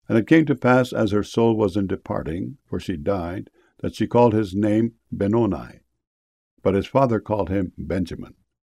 And it came to pass, as her soul was in departing, for she died, that she called his name Benoni. But his father called him Benjamin.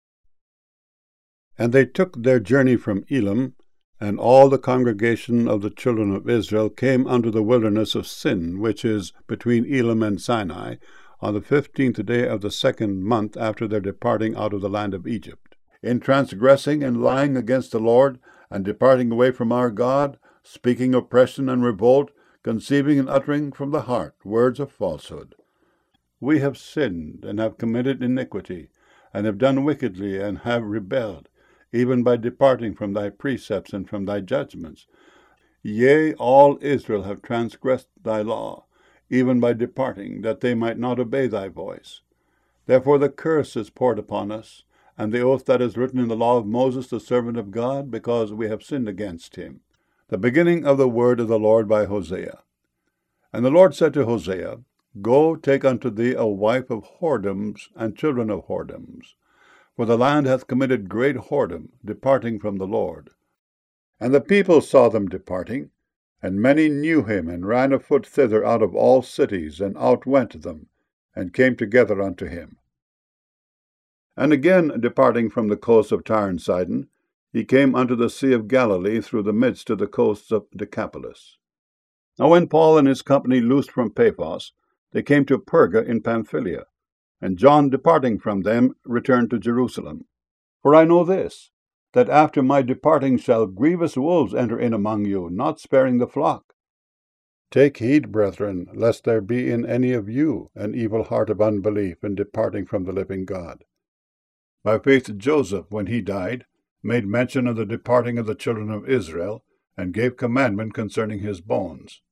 And they took their journey from Elim, and all the congregation of the children of Israel came unto the wilderness of Sin, which is between Elim and Sinai, on the 15th day of the 2nd month after their departing out of the land of Egypt, in transgressing and lying against the Lord, and departing away from our God, speaking oppression and revolt, conceiving and uttering from the heart words of falsehood. We have sinned, and have committed iniquity, and have done wickedly, and have rebelled, even by departing from thy precepts and from thy judgments. Yea, all Israel have transgressed thy law, even by departing, that they might not obey thy voice. Therefore the curse is poured upon us, and the oath that is written in the law of Moses the servant of God, because we have sinned against him. The beginning of the word of the Lord by Hosea. And the Lord said to Hosea, Go, take unto thee a wife of whoredoms and children of whoredoms, for the land hath committed great whoredom, departing from the Lord. And the people saw them departing, and many knew him, and ran afoot thither out of all cities, and outwent them, and came together unto him. And again, departing from the coast of Tyre and Sidon, he came unto the sea of Galilee through the midst of the coasts of Decapolis. Now when Paul and his company loosed from Paphos, they came to Perga in Pamphylia, and John, departing from them, returned to Jerusalem. For I know this, that after my departing shall grievous wolves enter in among you, not sparing the flock. Take heed, brethren, lest there be in any of you an evil heart of unbelief in departing from the living God. By faith Joseph, when he died, made mention of the departing of the children of Israel, and gave commandment concerning his bones.